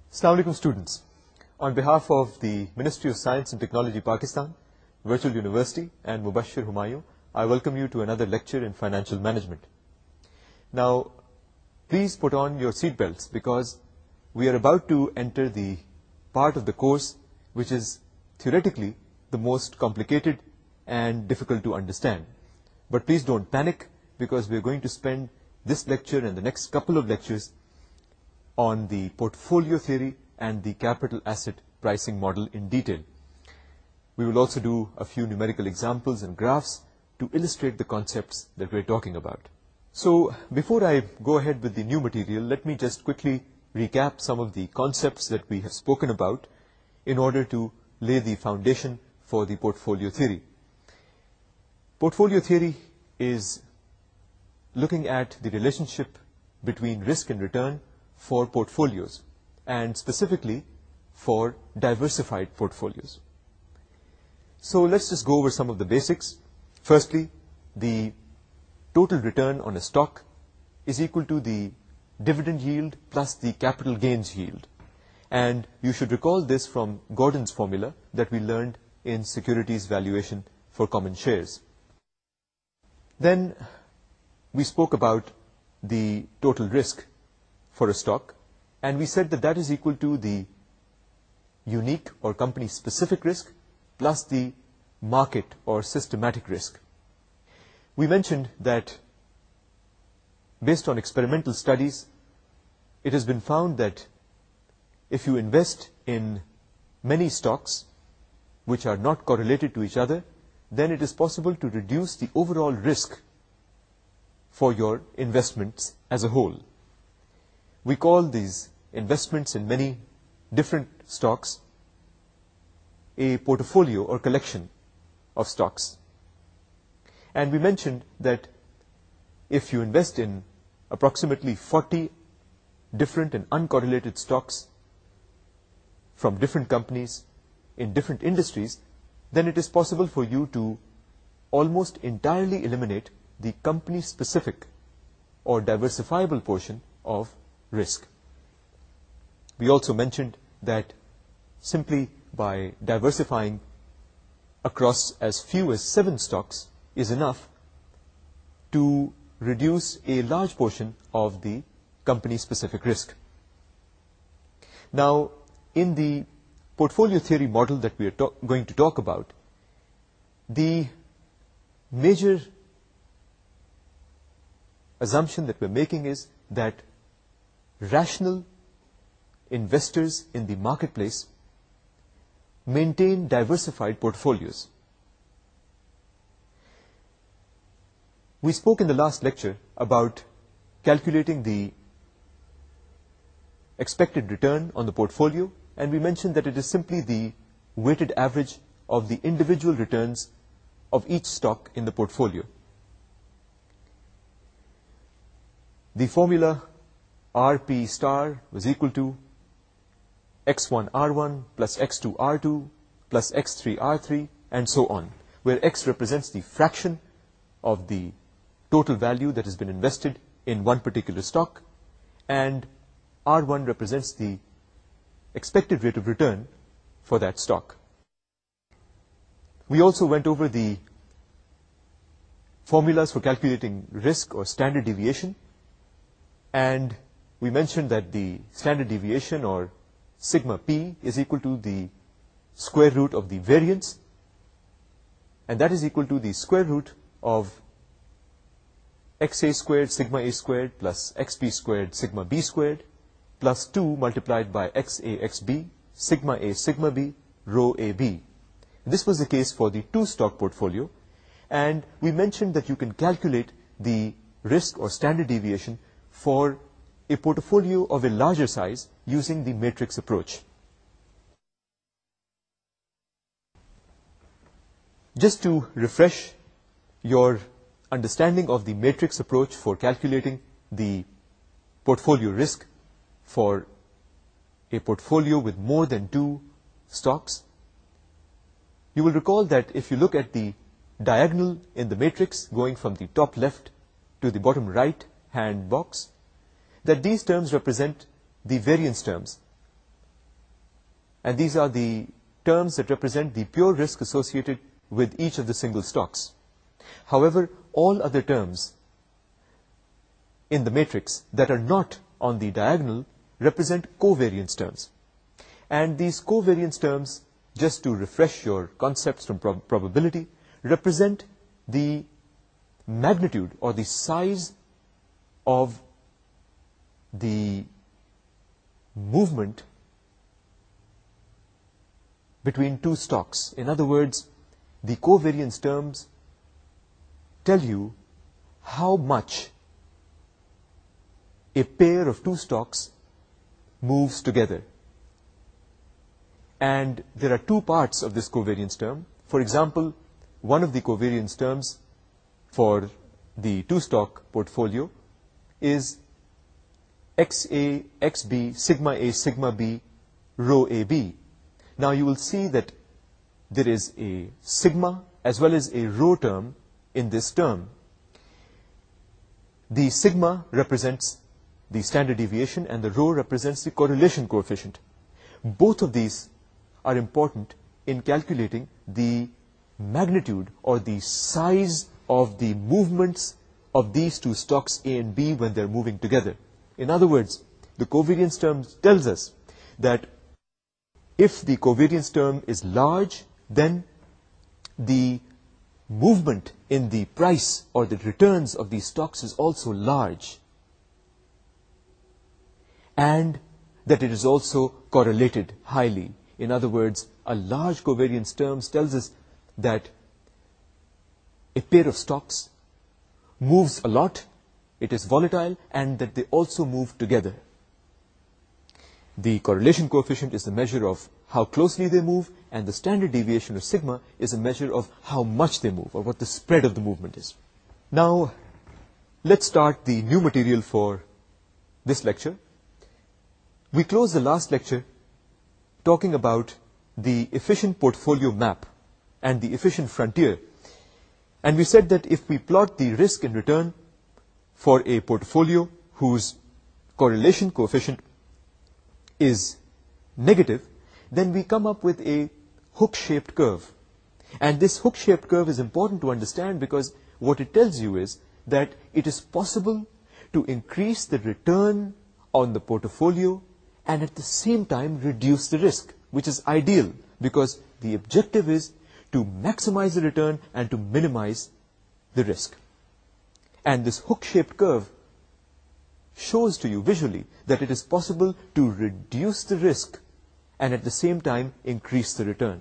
Assalamu alaikum students. On behalf of the Ministry of Science and Technology Pakistan, Virtual University and Mubashir Humayun, I welcome you to another lecture in financial management. Now, please put on your seat belts because we are about to enter the part of the course which is theoretically the most complicated and difficult to understand. But please don't panic because we are going to spend this lecture and the next couple of lectures on the portfolio theory and the capital asset pricing model in detail. We will also do a few numerical examples and graphs to illustrate the concepts that we're talking about. So before I go ahead with the new material, let me just quickly recap some of the concepts that we have spoken about in order to lay the foundation for the portfolio theory. Portfolio theory is looking at the relationship between risk and return for portfolios, and specifically for diversified portfolios. So let's just go over some of the basics. Firstly, the total return on a stock is equal to the dividend yield plus the capital gains yield. And you should recall this from Gordon's formula that we learned in securities valuation for common shares. Then we spoke about the total risk for a stock, and we said that that is equal to the unique or company specific risk plus the market or systematic risk. We mentioned that based on experimental studies, it has been found that if you invest in many stocks which are not correlated to each other, then it is possible to reduce the overall risk for your investments as a whole. We call these investments in many different stocks a portfolio or collection of stocks. And we mentioned that if you invest in approximately 40 different and uncorrelated stocks from different companies in different industries, then it is possible for you to almost entirely eliminate the company-specific or diversifiable portion of risk. We also mentioned that simply by diversifying across as few as 7 stocks is enough to reduce a large portion of the company-specific risk. Now, in the portfolio theory model that we are going to talk about, the major assumption that we're making is that rational investors in the marketplace maintain diversified portfolios. We spoke in the last lecture about calculating the expected return on the portfolio, and we mentioned that it is simply the weighted average of the individual returns of each stock in the portfolio. The formula RP star was equal to X1 R1 plus X2 R2 plus X3 R3 and so on, where X represents the fraction of the total value that has been invested in one particular stock, and R1 represents the expected rate of return for that stock. We also went over the formulas for calculating risk or standard deviation, and we mentioned that the standard deviation or sigma p is equal to the square root of the variance, and that is equal to the square root of xa squared sigma a squared plus xb squared sigma b squared plus 2 multiplied by xa xb sigma b rho ab. This was the case for the 2-stock portfolio, and we mentioned that you can calculate the risk or standard deviation for a portfolio of a larger size using the matrix approach. Just to refresh your understanding of the matrix approach for calculating the portfolio risk for a portfolio with more than 2 stocks, you will recall that if you look at the diagonal in the matrix going from the top left to the bottom right hand box, that these terms represent the variance terms And these are the terms that represent the pure risk associated with each of the single stocks. However, all other terms in the matrix that are not on the diagonal represent covariance terms. And these covariance terms, just to refresh your concepts from probability, represent the magnitude or the size of the movement between two stocks. In other words, the covariance terms tell you how much a pair of two stocks moves together. And there are two parts of this covariance term. For example, one of the covariance terms for the two-stock portfolio is XA, XB, sigma A, sigma B, rho AB. Now you will see that there is a sigma as well as a rho term in this term. The sigma represents the standard deviation and the rho represents the correlation coefficient. Both of these are important in calculating the magnitude or the size of the movements of these two stocks A and B when they're moving together. In other words, the covariance term tells us that if the covariance term is large, then the movement in the price or the returns of these stocks is also large, and that it is also correlated highly. In other words, a large covariance term tells us that a pair of stocks moves a lot, it is volatile, and that they also move together. The correlation coefficient is the measure of how closely they move, and the standard deviation, or sigma, is a measure of how much they move, or what the spread of the movement is. Now, let's start the new material for this lecture. We closed the last lecture talking about the efficient portfolio map and the efficient frontier. And we said that if we plot the risk and return for a portfolio whose correlation coefficient is negative, then we come up with a hook-shaped curve. And this hook-shaped curve is important to understand because what it tells you is that it is possible to increase the return on the portfolio and at the same time reduce the risk, which is ideal because the objective is to maximize the return and to minimize the risk. And this hook-shaped curve shows to you visually that it is possible to reduce the risk and at the same time increase the return.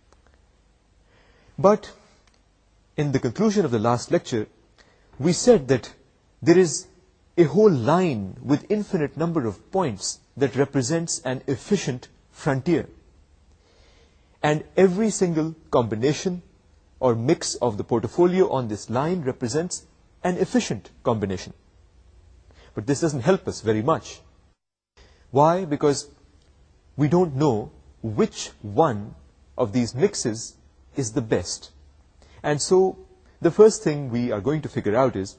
But in the conclusion of the last lecture, we said that there is a whole line with infinite number of points that represents an efficient frontier. And every single combination or mix of the portfolio on this line represents an efficient combination. But this doesn't help us very much. Why? Because we don't know which one of these mixes is the best. And so the first thing we are going to figure out is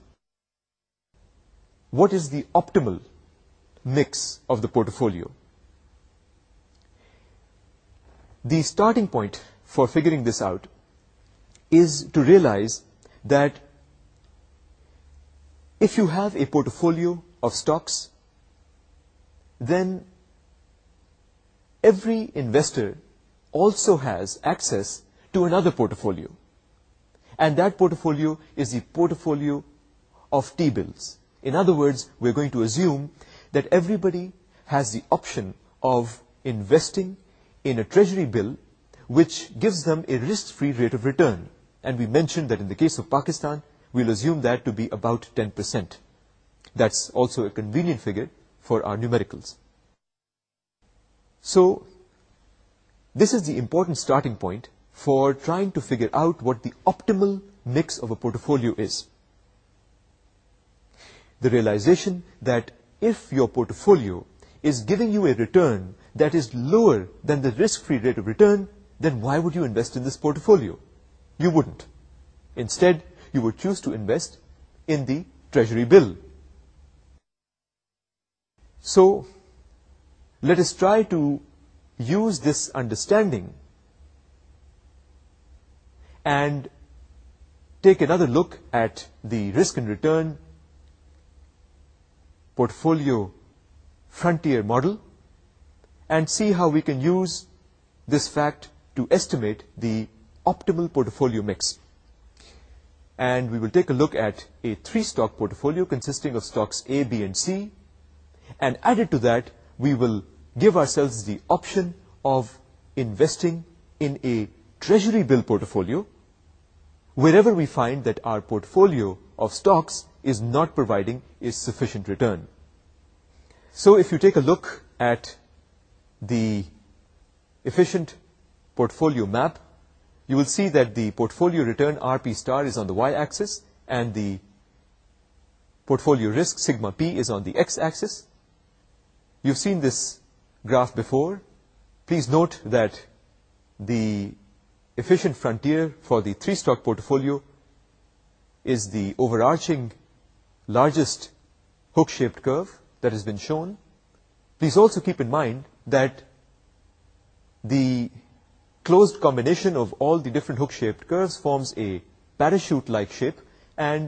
what is the optimal mix of the portfolio. The starting point for figuring this out is to realize that if you have a portfolio of stocks, then every investor also has access to another portfolio. And that portfolio is the portfolio of T-bills. In other words, we're going to assume that everybody has the option of investing in a treasury bill which gives them a risk-free rate of return. And we mentioned that in the case of Pakistan, we'll assume that to be about 10%. That's also a convenient figure for our numericals. So, this is the important starting point for trying to figure out what the optimal mix of a portfolio is. The realization that if your portfolio is giving you a return that is lower than the risk-free rate of return, then why would you invest in this portfolio? You wouldn't. Instead, you would choose to invest in the treasury bill. So, let us try to use this understanding and take another look at the risk and return portfolio frontier model and see how we can use this fact to estimate the optimal portfolio mix. And we will take a look at a 3-stock portfolio consisting of stocks A, B, and C. And added to that, we will give ourselves the option of investing in a treasury bill portfolio wherever we find that our portfolio of stocks is not providing a sufficient return. So if you take a look at the efficient portfolio map, you will see that the portfolio return RP star is on the y-axis and the portfolio risk sigma p is on the x-axis. You've seen this graph before. Please note that the efficient frontier for the 3-stock portfolio is the overarching largest hook-shaped curve that has been shown. Please also keep in mind that the closed combination of all the different hook-shaped curves forms a parachute-like shape, and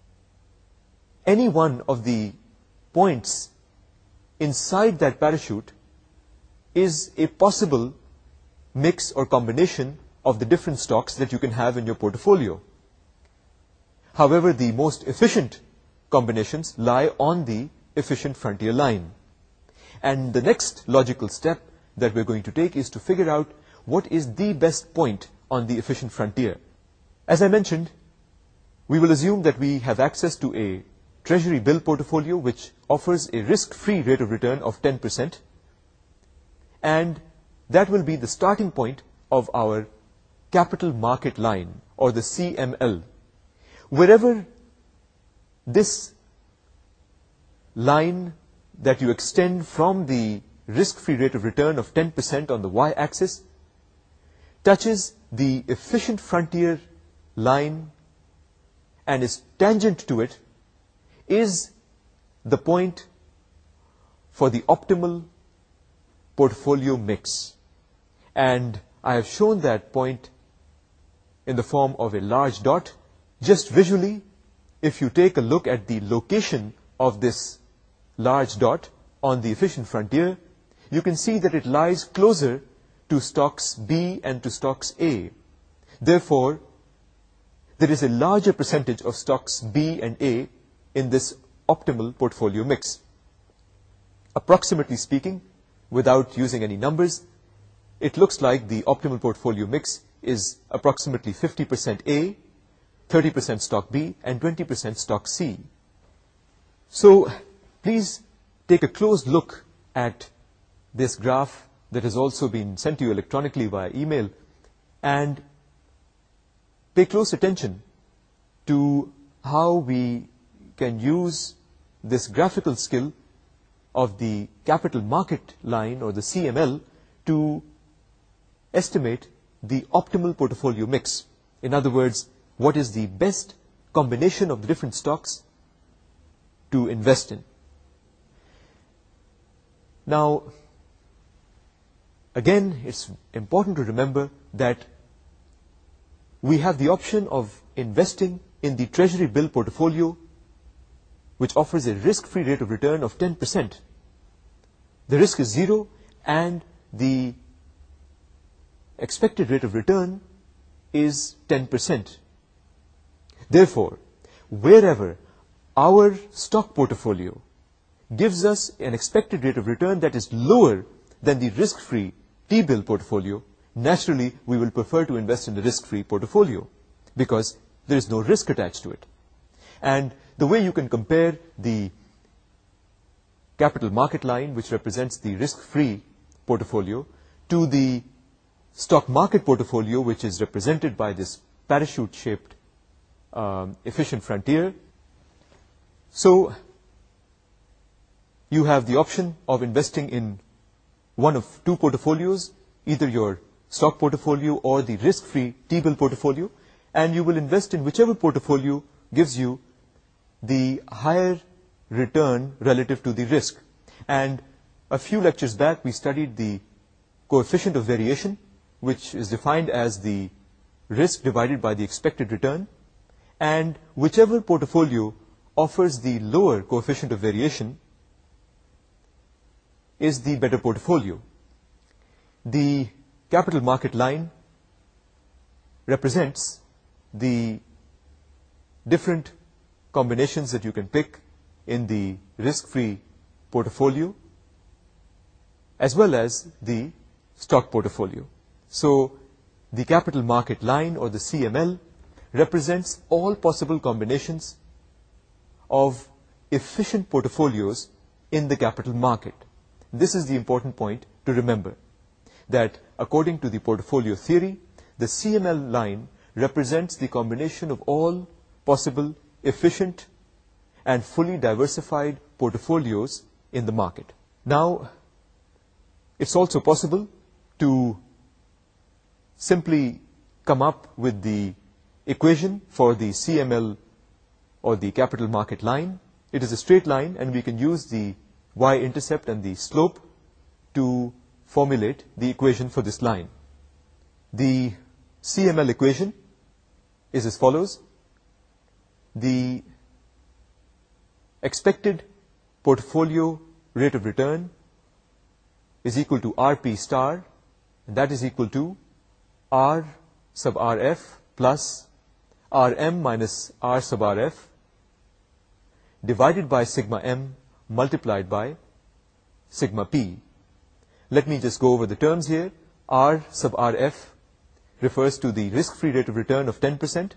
any one of the points inside that parachute is a possible mix or combination of the different stocks that you can have in your portfolio. However, the most efficient combinations lie on the efficient frontier line. And the next logical step that we're going to take is to figure out what is the best point on the efficient frontier. As I mentioned, we will assume that we have access to a treasury bill portfolio which offers a risk-free rate of return of 10%, and that will be the starting point of our capital market line, or the CML. Wherever this line that you extend from the risk-free rate of return of 10% on the y-axis touches the efficient frontier line and is tangent to it, is the point for the optimal portfolio mix. And I have shown that point in the form of a large dot. Just visually, if you take a look at the location of this large dot on the efficient frontier, you can see that it lies closer to stocks B and to stocks A. Therefore, there is a larger percentage of stocks B and A in this optimal portfolio mix. Approximately speaking, without using any numbers, it looks like the optimal portfolio mix is approximately 50% A, 30% stock B, and 20% stock C. So please take a close look at this graph that has also been sent to you electronically via email, and pay close attention to how we can use this graphical skill of the capital market line, or the CML, to estimate the optimal portfolio mix. In other words, what is the best combination of the different stocks to invest in. Now, again, it's important to remember that we have the option of investing in the treasury bill portfolio, which offers a risk-free rate of return of 10%. The risk is zero, and the expected rate of return is 10%. Therefore, wherever our stock portfolio gives us an expected rate of return that is lower than the risk-free T-bill portfolio, naturally we will prefer to invest in the risk-free portfolio because there is no risk attached to it. And the way you can compare the capital market line, which represents the risk-free portfolio, to the stock market portfolio, which is represented by this parachute-shaped efficient frontier. So you have the option of investing in one of two portfolios, either your stock portfolio or the risk-free T-bill portfolio, and you will invest in whichever portfolio gives you the higher return relative to the risk. And a few lectures back, we studied the coefficient of variation, which is defined as the risk divided by the expected return, and whichever portfolio offers the lower coefficient of variation is the better portfolio. The capital market line represents the different combinations that you can pick in the risk-free portfolio as well as the stock portfolio. So the capital market line, or the CML, represents all possible combinations of efficient portfolios in the capital market. This is the important point to remember, that according to the portfolio theory, the CML line represents the combination of all possible efficient and fully diversified portfolios in the market. Now, it's also possible to simply come up with the equation for the CML, or the capital market line. It is a straight line, and we can use the y-intercept and the slope to formulate the equation for this line. The CML equation is as follows. The expected portfolio rate of return is equal to RP star, and that is equal to R sub RF plus RM minus R sub RF divided by sigma M multiplied by sigma P. Let me just go over the terms here. R sub RF refers to the risk-free rate of return of 10%.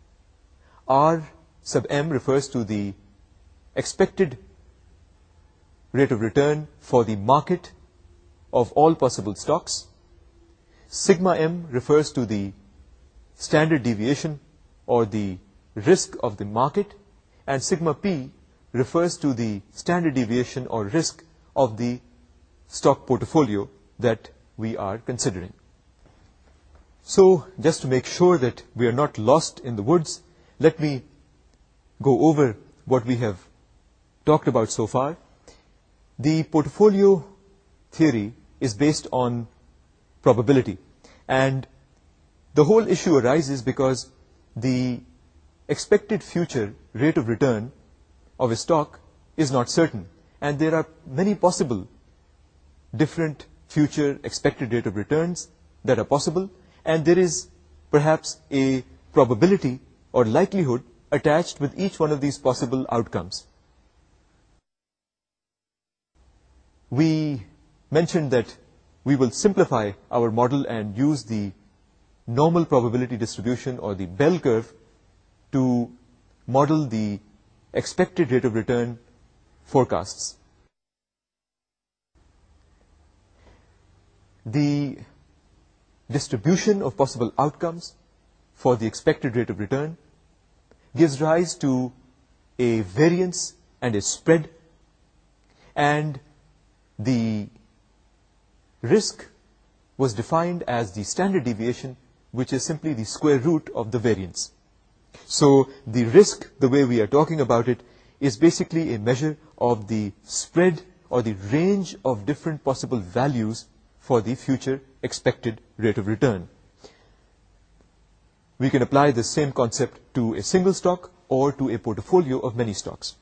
R sub M refers to the expected rate of return for the market of all possible stocks. Sigma M refers to the standard deviation, or the risk of the market, and sigma P refers to the standard deviation or risk of the stock portfolio that we are considering. So, just to make sure that we are not lost in the woods, let me go over what we have talked about so far. The portfolio theory is based on probability, and the whole issue arises because the expected future rate of return of a stock is not certain, and there are many possible different future expected rate of returns that are possible, and there is perhaps a probability or likelihood attached with each one of these possible outcomes. We mentioned that we will simplify our model and use the normal probability distribution, or the bell curve, to model the expected rate of return forecasts. The distribution of possible outcomes for the expected rate of return gives rise to a variance and a spread, and the risk was defined as the standard deviation, which is simply the square root of the variance. So the risk, the way we are talking about it, is basically a measure of the spread or the range of different possible values for the future expected rate of return. We can apply the same concept to a single stock or to a portfolio of many stocks.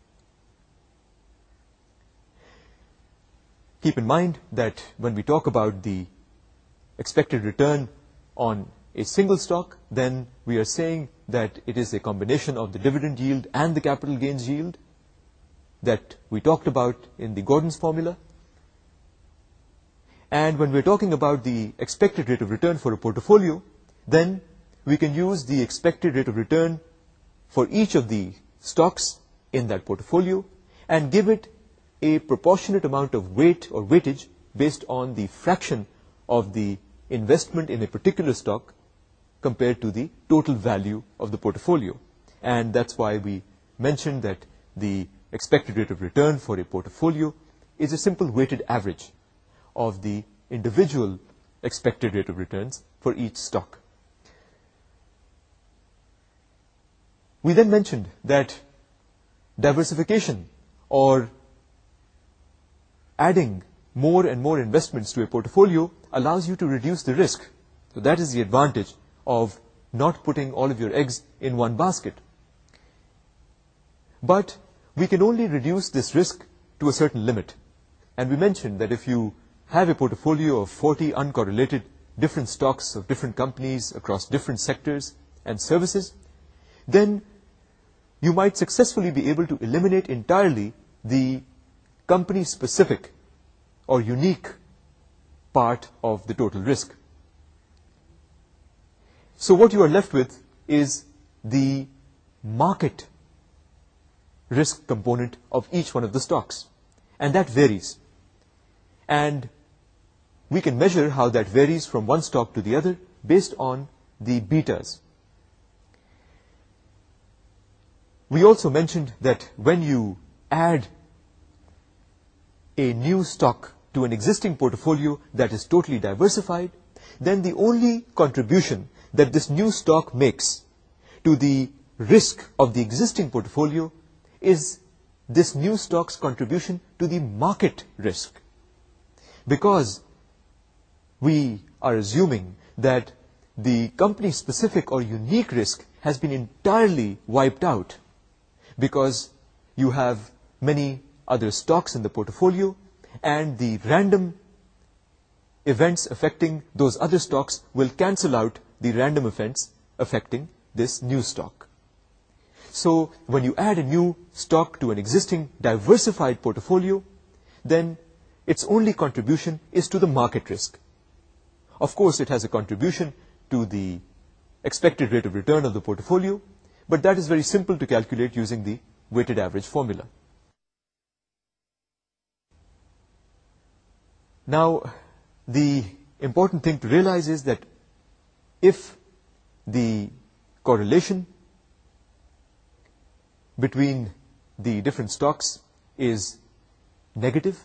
Keep in mind that when we talk about the expected return on a single stock, then we are saying that it is a combination of the dividend yield and the capital gains yield that we talked about in the Gordon's formula. And when we're talking about the expected rate of return for a portfolio, then we can use the expected rate of return for each of the stocks in that portfolio and give it a proportionate amount of weight or weightage based on the fraction of the investment in a particular stock compared to the total value of the portfolio. And that's why we mentioned that the expected rate of return for a portfolio is a simple weighted average of the individual expected rate of returns for each stock. We then mentioned that diversification, or adding more and more investments to a portfolio, allows you to reduce the risk. So that is the advantage of not putting all of your eggs in one basket. But we can only reduce this risk to a certain limit. And we mentioned that if you have a portfolio of 40 uncorrelated different stocks of different companies across different sectors and services, then you might successfully be able to eliminate entirely the company-specific or unique part of the total risk. So what you are left with is the market risk component of each one of the stocks. And that varies. And we can measure how that varies from one stock to the other based on the betas. We also mentioned that when you add a new stock to an existing portfolio that is totally diversified, then the only contribution that this new stock makes to the risk of the existing portfolio is this new stock's contribution to the market risk. Because we are assuming that the company-specific or unique risk has been entirely wiped out because you have many other stocks in the portfolio and the random events affecting those other stocks will cancel out the random events affecting this new stock. So when you add a new stock to an existing diversified portfolio, then its only contribution is to the market risk. Of course, it has a contribution to the expected rate of return of the portfolio, but that is very simple to calculate using the weighted average formula. Now, the important thing to realize is that if the correlation between the different stocks is negative,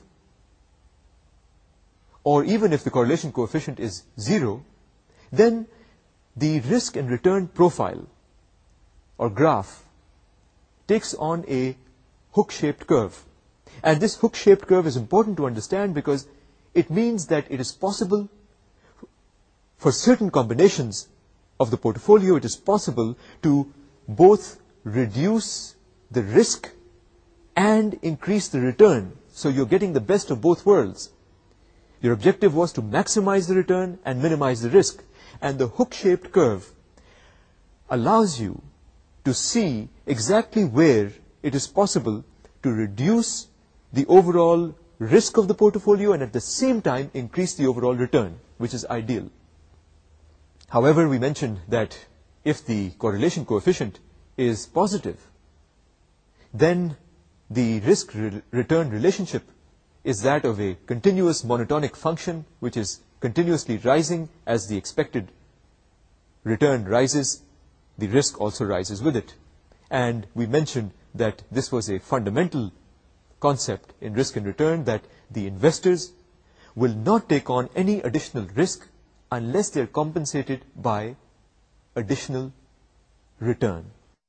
or even if the correlation coefficient is 0, then the risk and return profile or graph takes on a hook-shaped curve. And this hook-shaped curve is important to understand because it means that it is possible for certain combinations of the portfolio, it is possible to both reduce the risk and increase the return. So you're getting the best of both worlds. Your objective was to maximize the return and minimize the risk. And the hook-shaped curve allows you to see exactly where it is possible to reduce the overall risk of the portfolio and at the same time increase the overall return, which is ideal. However, we mentioned that if the correlation coefficient is positive, then the risk-return relationship is that of a continuous monotonic function which is continuously rising as the expected return rises, the risk also rises with it. And we mentioned that this was a fundamental concept in risk and return, that the investors will not take on any additional risk unless they are compensated by additional return.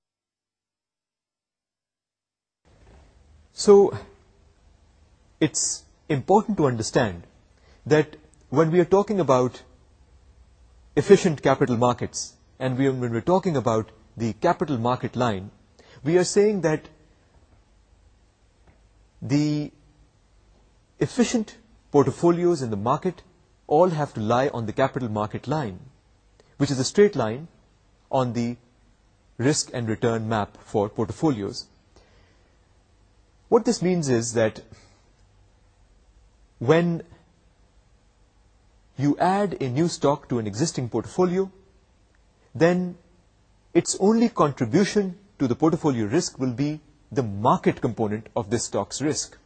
So it's important to understand that when we are talking about efficient capital markets and when we're talking about the capital market line, we are saying that the efficient portfolios in the market all have to lie on the capital market line, which is a straight line on the risk and return map for portfolios. What this means is that when you add a new stock to an existing portfolio, then its only contribution to the portfolio risk will be the market component of this stock's risk.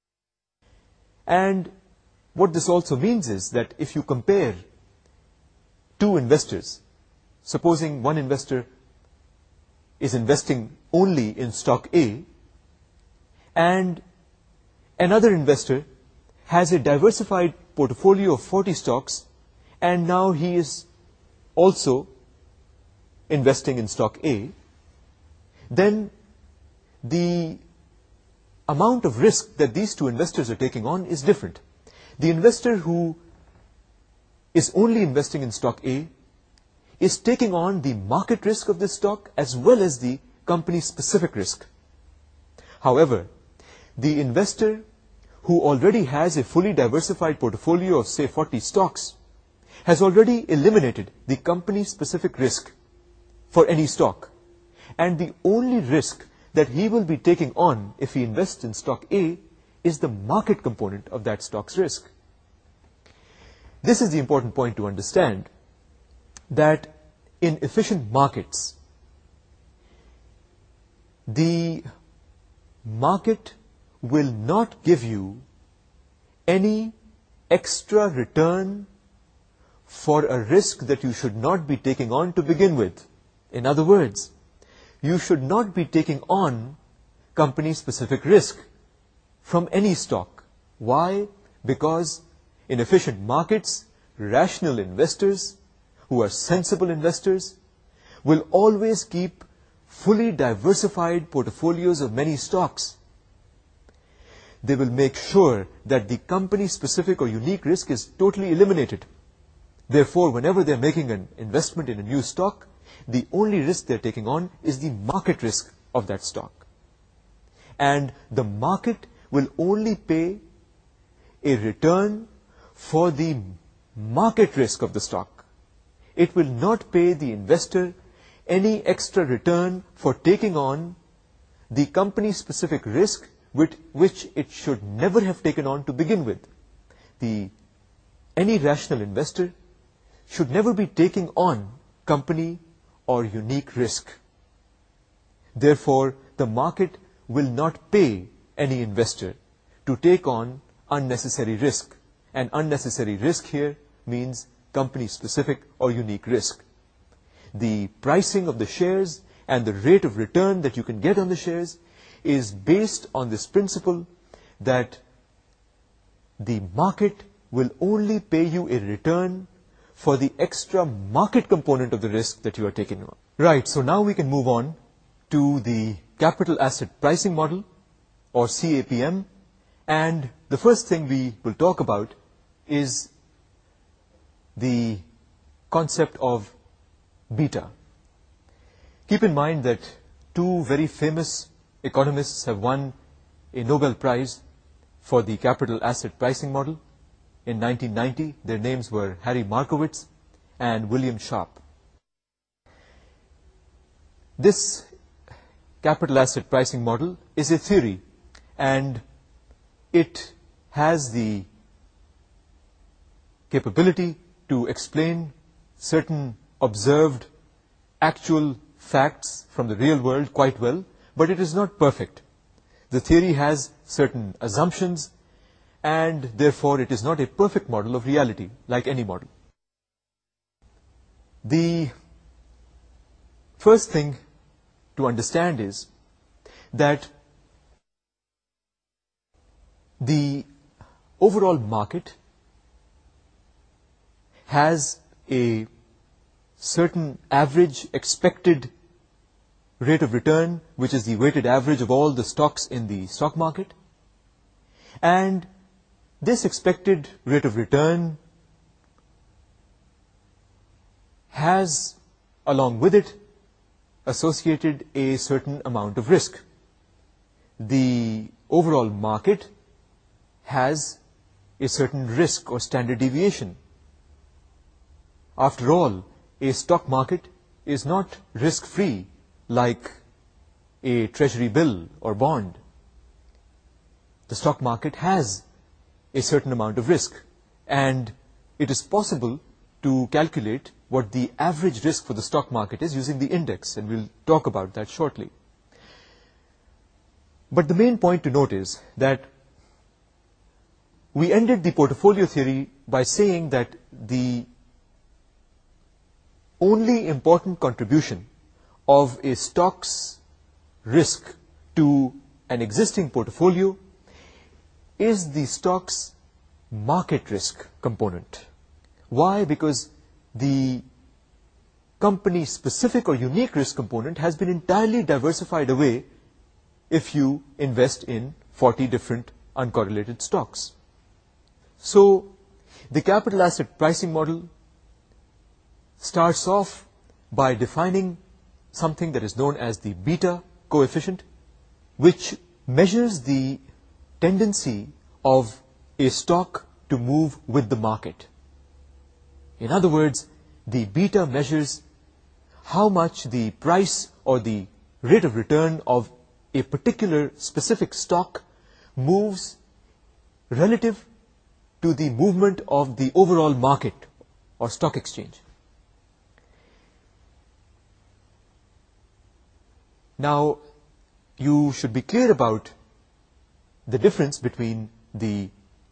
And what this also means is that if you compare two investors, supposing one investor is investing only in stock A and another investor has a diversified portfolio of 40 stocks and now he is also investing in stock A, then the amount of risk that these two investors are taking on is different. The investor who is only investing in stock A is taking on the market risk of this stock as well as the company's specific risk. However, the investor who already has a fully diversified portfolio of say 40 stocks has already eliminated the company's specific risk for any stock, and the only risk that he will be taking on if he invests in stock A is the market component of that stock's risk. This is the important point to understand, that in efficient markets, the market will not give you any extra return for a risk that you should not be taking on to begin with. In other words, you should not be taking on company-specific risk from any stock. Why? Because in efficient markets, rational investors who are sensible investors will always keep fully diversified portfolios of many stocks. They will make sure that the company-specific or unique risk is totally eliminated. Therefore, whenever they're making an investment in a new stock, the only risk they're taking on is the market risk of that stock. And the market will only pay a return for the market risk of the stock. It will not pay the investor any extra return for taking on the company-specific risk which it should never have taken on to begin with. Any rational investor should never be taking on company or unique risk. Therefore, the market will not pay any investor to take on unnecessary risk. And unnecessary risk here means company-specific or unique risk. The pricing of the shares and the rate of return that you can get on the shares is based on this principle that the market will only pay you a return for the extra market component of the risk that you are taking on. Right, so now we can move on to the capital asset pricing model, or CAPM, and the first thing we will talk about is the concept of beta. Keep in mind that two very famous economists have won a Nobel Prize for the capital asset pricing model. In 1990, their names were Harry Markowitz and William Sharpe. This capital asset pricing model is a theory, and it has the capability to explain certain observed actual facts from the real world quite well, but it is not perfect. The theory has certain assumptions, and therefore it is not a perfect model of reality like any model. The first thing to understand is that the overall market has a certain average expected rate of return, which is the weighted average of all the stocks in the stock market. And this expected rate of return has, along with it, associated a certain amount of risk. The overall market has a certain risk or standard deviation. After all, a stock market is not risk-free like a treasury bill or bond. The stock market has a certain amount of risk, and it is possible to calculate what the average risk for the stock market is using the index, and we'll talk about that shortly. But the main point to note is that we ended the portfolio theory by saying that the only important contribution of a stock's risk to an existing portfolio is the stock's market risk component. Why? Because the company-specific or unique risk component has been entirely diversified away if you invest in 40 different uncorrelated stocks. So, The capital asset pricing model starts off by defining something that is known as the beta coefficient, which measures the tendency of a stock to move with the market. In other words, the beta measures how much the price or the rate of return of a particular specific stock moves relative to the movement of the overall market or stock exchange. Now, you should be clear about the difference between the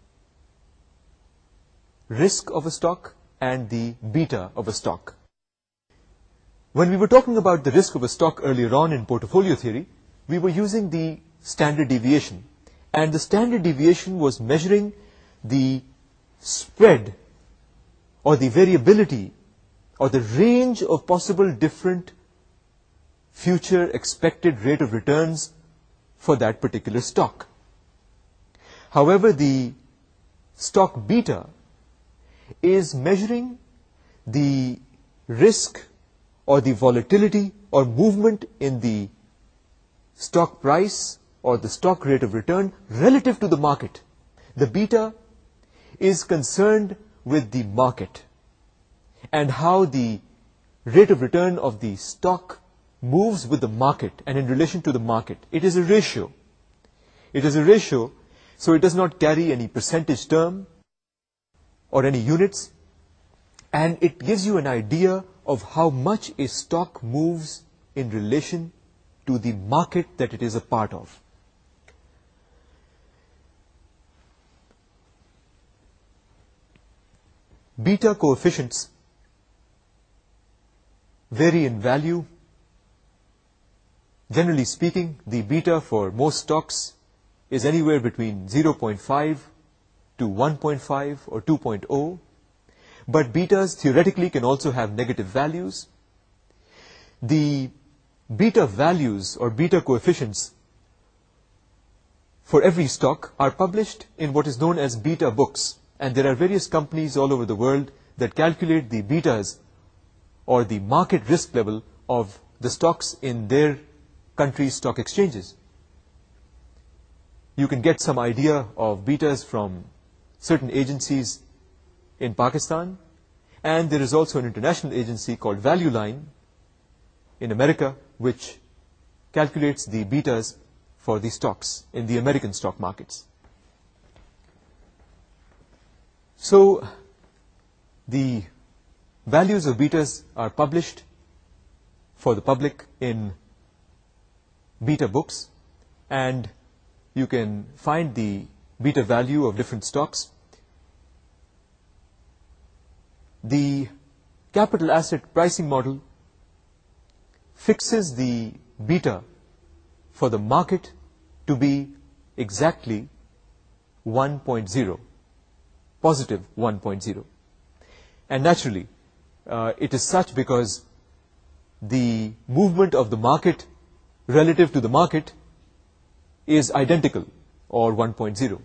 risk of a stock and the beta of a stock. When we were talking about the risk of a stock earlier on in portfolio theory, we were using the standard deviation. And the standard deviation was measuring the spread or the variability or the range of possible different future expected rate of returns for that particular stock. However, the stock beta is measuring the risk or the volatility or movement in the stock price or the stock rate of return relative to the market. The beta is concerned with the market and how the rate of return of the stock moves with the market and in relation to the market. It is a ratio. It is a ratio, so it does not carry any percentage term or any units, and it gives you an idea of how much a stock moves in relation to the market that it is a part of. Beta coefficients vary in value. Generally speaking, the beta for most stocks is anywhere between 0.5 to 1.5 or 2.0. But betas theoretically can also have negative values. The beta values or beta coefficients for every stock are published in what is known as beta books. And there are various companies all over the world that calculate the betas or the market risk level of the stocks in their country's stock exchanges. You can get some idea of betas from certain agencies in Pakistan, and there is also an international agency called Value Line in America, which calculates the betas for the stocks in the American stock markets. So, the values of betas are published for the public in beta books, and you can find the beta value of different stocks. The capital asset pricing model fixes the beta for the market to be exactly 1.0, positive 1.0. And naturally, it is such because the movement of the market relative to the market is identical, or 1.0.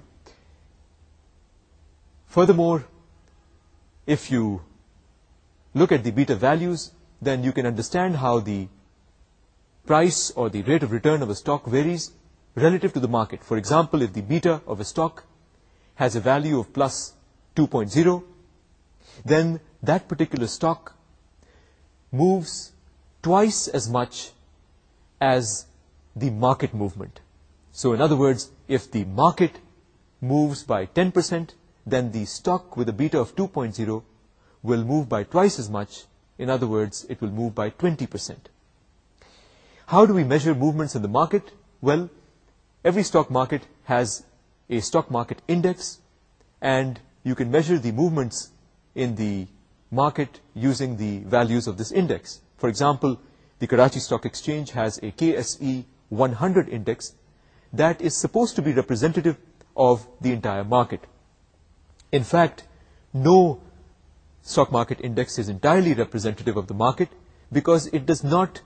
Furthermore, if you look at the beta values, then you can understand how the price or the rate of return of a stock varies relative to the market. For example, if the beta of a stock has a value of plus 2.0, then that particular stock moves twice as much as the market movement. So in other words, if the market moves by 10%, then the stock with a beta of 2.0 will move by twice as much. In other words, it will move by 20%. How do we measure movements in the market? Well, every stock market has a stock market index, and you can measure the movements in the market using the values of this index. For example, the Karachi Stock Exchange has a KSE 100 index that is supposed to be representative of the entire market. In fact, no stock market index is entirely representative of the market because it does not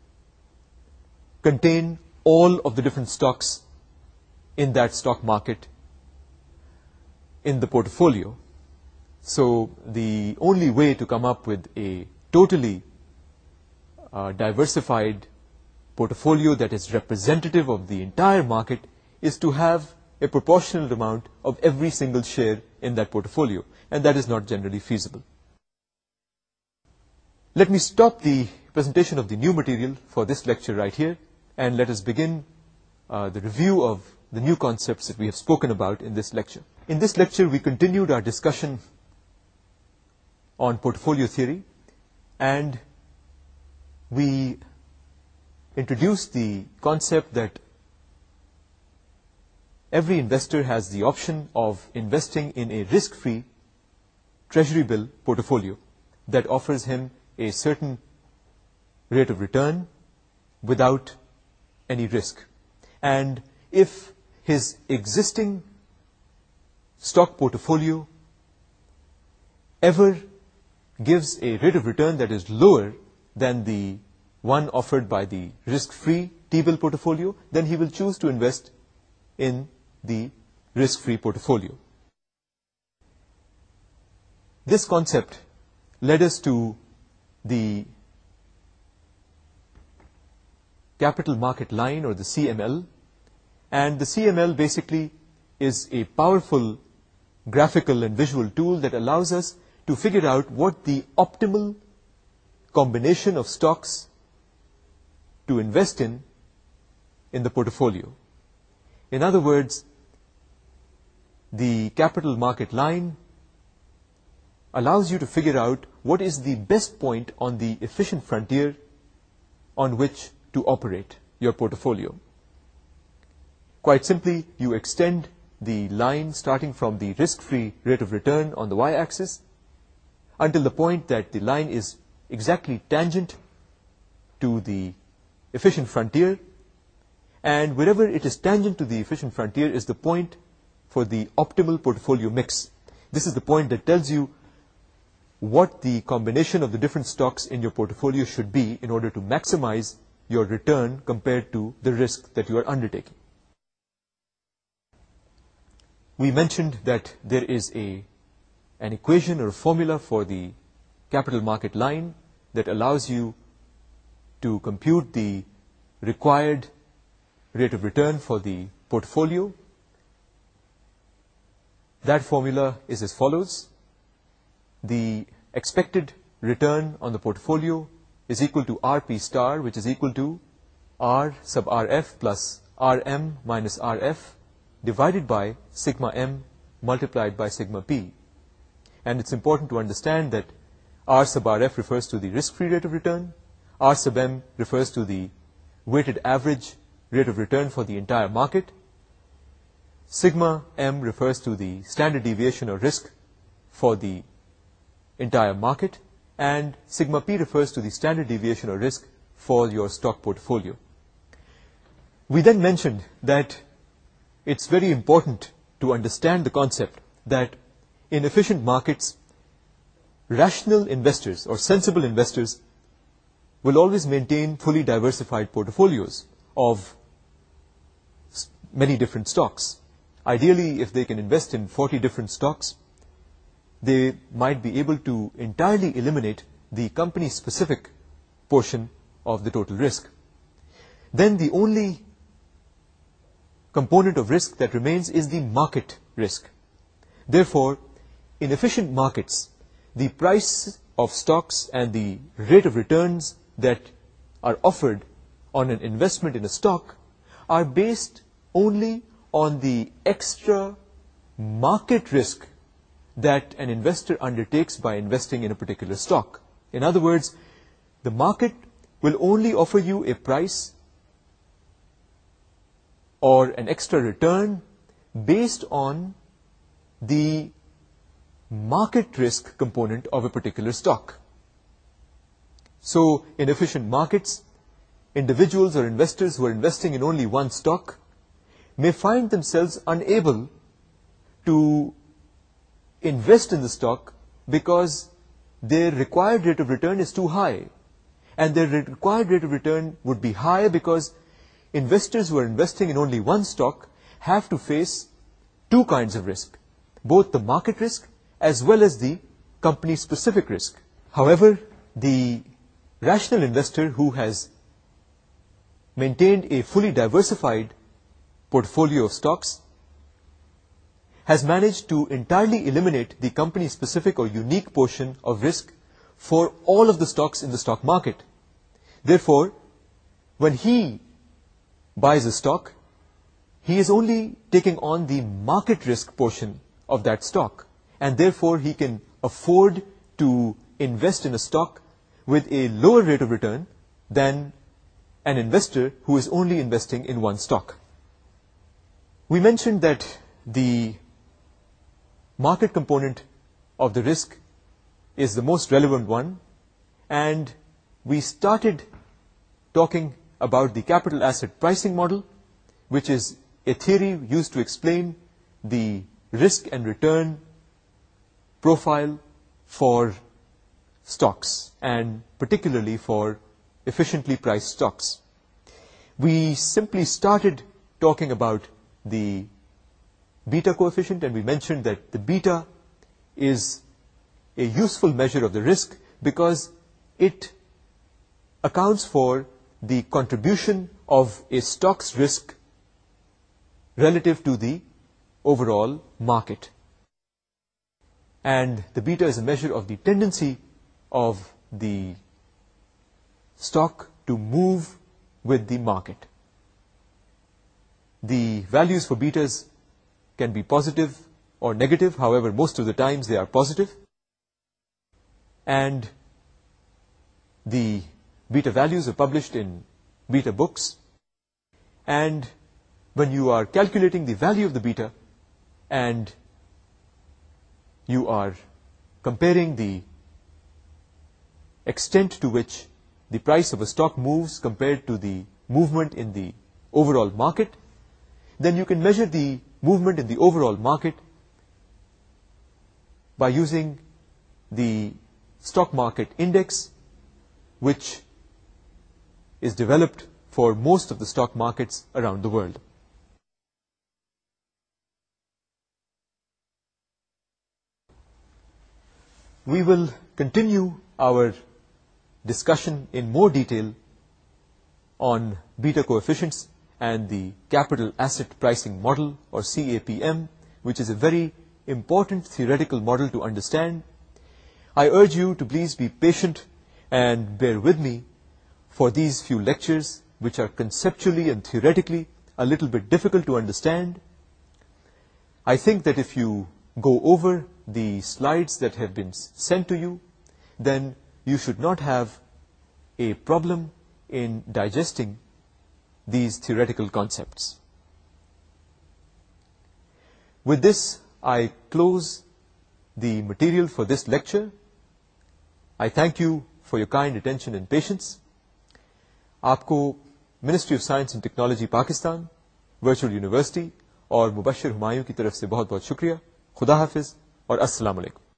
contain all of the different stocks in that stock market in the portfolio. So the only way to come up with a totally diversified portfolio that is representative of the entire market is to have a proportional amount of every single share in that portfolio, and that is not generally feasible. Let me stop the presentation of the new material for this lecture right here, and let us begin the review of the new concepts that we have spoken about in this lecture. In this lecture, we continued our discussion on portfolio theory, and we introduced the concept that every investor has the option of investing in a risk-free treasury bill portfolio that offers him a certain rate of return without any risk. And if his existing stock portfolio ever gives a rate of return that is lower than the one offered by the risk-free T-bill portfolio, then he will choose to invest in the risk-free portfolio. This concept led us to the capital market line, or the CML, and the CML basically is a powerful graphical and visual tool that allows us to figure out what the optimal combination of stocks to invest in the portfolio. In other words, the capital market line allows you to figure out what is the best point on the efficient frontier on which to operate your portfolio. Quite simply, you extend the line starting from the risk-free rate of return on the y-axis until the point that the line is exactly tangent to the efficient frontier, and wherever it is tangent to the efficient frontier is the point for the optimal portfolio mix. This is the point that tells you what the combination of the different stocks in your portfolio should be in order to maximize your return compared to the risk that you are undertaking. We mentioned that there is an equation or a formula for the capital market line that allows you to compute the required rate of return for the portfolio. That formula is as follows. The expected return on the portfolio is equal to Rp star, which is equal to R sub Rf plus Rm minus Rf divided by sigma m multiplied by sigma p. And it's important to understand that R sub Rf refers to the risk-free rate of return, R sub m refers to the weighted average rate of return for the entire market, sigma m refers to the standard deviation or risk for the entire market, and sigma p refers to the standard deviation or risk for your stock portfolio. We then mentioned that it's very important to understand the concept that in efficient markets, rational investors or sensible investors will always maintain fully diversified portfolios of many different stocks. Ideally, if they can invest in 40 different stocks, they might be able to entirely eliminate the company-specific portion of the total risk. Then the only component of risk that remains is the market risk. Therefore, in efficient markets, the price of stocks and the rate of returns that are offered on an investment in a stock are based only on the extra market risk that an investor undertakes by investing in a particular stock. In other words, the market will only offer you a price or an extra return based on the market risk component of a particular stock. So, in efficient markets, individuals or investors who are investing in only one stock may find themselves unable to invest in the stock because their required rate of return is too high. And their required rate of return would be high because investors who are investing in only one stock have to face two kinds of risk, both the market risk as well as the company-specific risk. However, the rational investor who has maintained a fully diversified portfolio of stocks has managed to entirely eliminate the company-specific or unique portion of risk for all of the stocks in the stock market. Therefore, when he buys a stock, he is only taking on the market risk portion of that stock, and therefore he can afford to invest in a stock with a lower rate of return than an investor who is only investing in one stock. We mentioned that the market component of the risk is the most relevant one, and we started talking about the capital asset pricing model, which is a theory used to explain the risk and return profile for stocks, and particularly for efficiently priced stocks. We simply started talking about the beta coefficient, and we mentioned that the beta is a useful measure of the risk because it accounts for the contribution of a stock's risk relative to the overall market. And the beta is a measure of the tendency of the stock to move with the market. The values for betas can be positive or negative. However, most of the times they are positive. And the beta values are published in beta books. And when you are calculating the value of the beta and you are comparing the extent to which the price of a stock moves compared to the movement in the overall market, then you can measure the movement in the overall market by using the stock market index, which is developed for most of the stock markets around the world. We will continue our discussion in more detail on beta coefficients and the capital asset pricing model, or CAPM, which is a very important theoretical model to understand. I urge you to please be patient and bear with me for these few lectures, which are conceptually and theoretically a little bit difficult to understand. I think that if you go over the slides that have been sent to you, then you should not have a problem in digesting these theoretical concepts. With this, I close the material for this lecture. I thank you for your kind attention and patience. आपको ministry of science and technology Pakistan, virtual university और मुबश्शिर हुमायूं की तरफ से बहुत बहुत शुक्रिया. खुदा हाफिज और अस्सलाम वालेकुम.